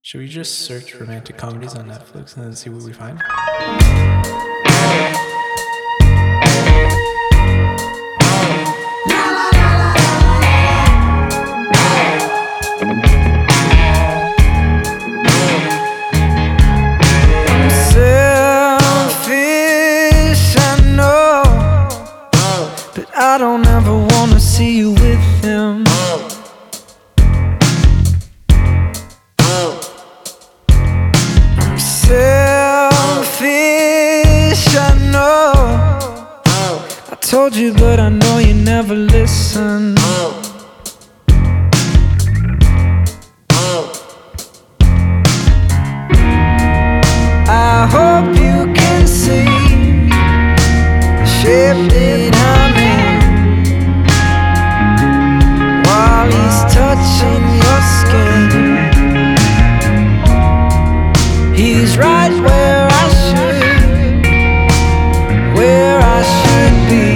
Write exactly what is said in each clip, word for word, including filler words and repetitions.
Should we just search romantic comedies on Netflix and then see what we find? Selfish, I know, but I don't ever wanna see you with him. I'm selfish, I know. I told you, but I know you never listen. I hope you can see the shape that I'm in while he's touching your skin. He's right where I should, where I should be,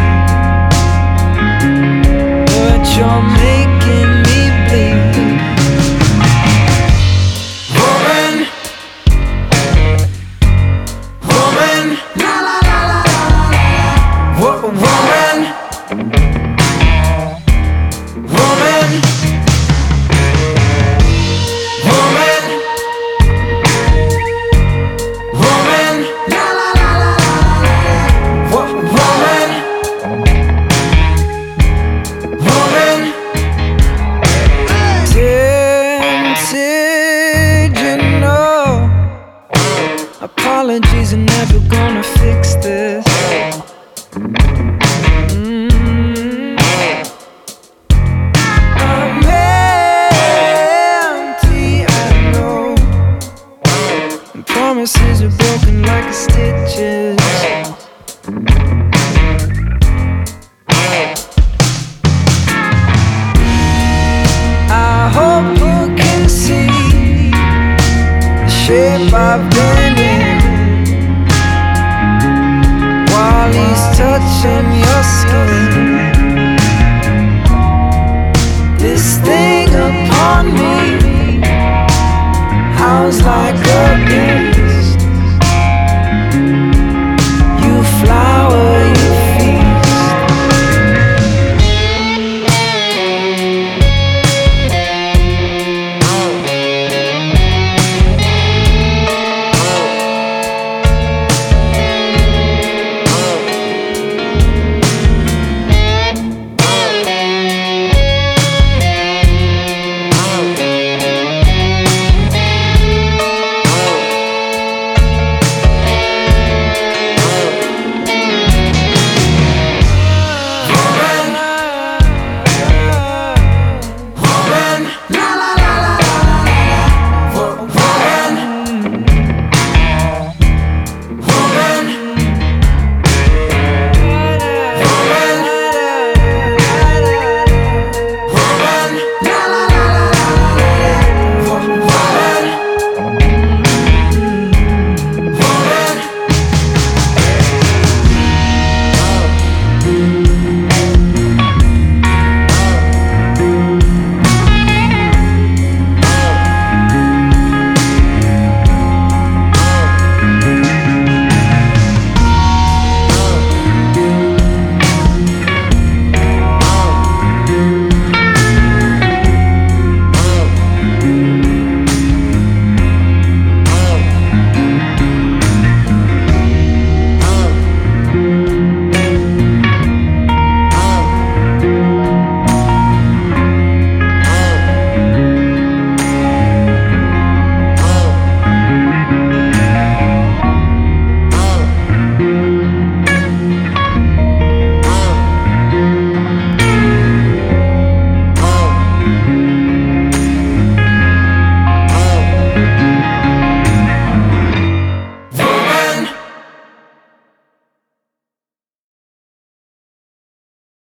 but you're making me bleed. Woman, woman, wo- woman, woman, woman, woman, wo- woman, woman. Tempted, you know. Apologies are never gonna fix this. Mm. I'm empty, I know, and promises are broken like stitches. I hope you can see the shape I've been in while he's touching your skin. This thing upon me howls like a